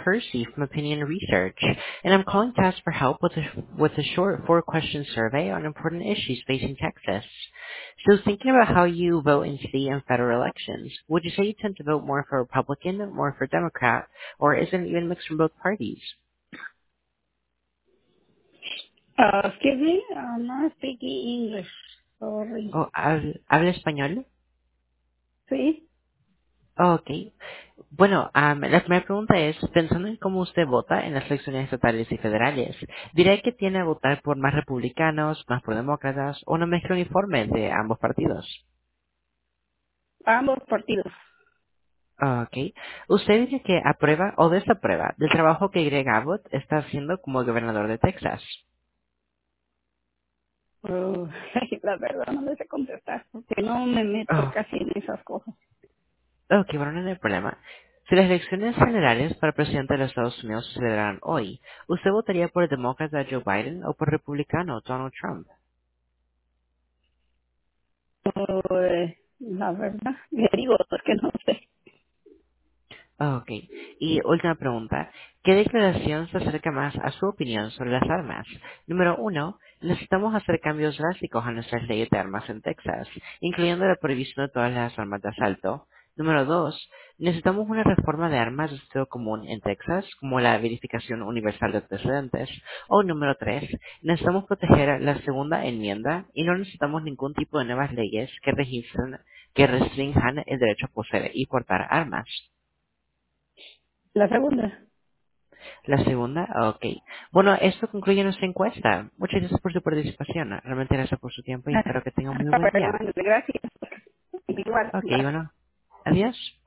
Percy from Opinion Research, and I'm calling to ask for help with a short four-question survey on important issues facing Texas. So thinking about how you vote in state and federal elections, would you say you tend to vote more for Republican, more for Democrat, or is it even mixed from both parties? Excuse me, I'm not speaking English. Sorry. Oh, ¿habla español? Sí. Oh, ok. Bueno, la primera pregunta es, pensando en cómo usted vota en las elecciones estatales y federales, ¿diría que tiene a votar por más republicanos, más por demócratas o una mezcla uniforme de ambos partidos? Ambos partidos. Ok. ¿Usted dice que aprueba o desaprueba del trabajo que Greg Abbott está haciendo como gobernador de Texas? Uh, la verdad no les sé contestar porque no me meto Oh, casi en esas cosas. ok, bueno, no hay problema. Si las elecciones generales para presidente de los Estados Unidos se celebraran hoy, ¿usted votaría por el demócrata Joe Biden o por el republicano Donald Trump? La verdad, le digo porque no sé. Ah, ok. Y última pregunta. ¿Qué declaración se acerca más a su opinión sobre las armas? Número uno, necesitamos hacer cambios drásticos a nuestras leyes de armas en Texas, incluyendo la prohibición de todas las armas de asalto. Número dos, necesitamos una reforma de armas de sentido común en Texas, como la verificación universal de antecedentes. O número tres, necesitamos proteger la segunda enmienda y no necesitamos ningún tipo de nuevas leyes que restrinjan el derecho a poseer y portar armas. La segunda. La segunda, ok. Bueno, esto concluye nuestra encuesta. Muchas gracias por su participación. Realmente gracias por su tiempo y espero que tenga un muy buen día. Gracias. Igual, Ok, bye. bueno. Adiós.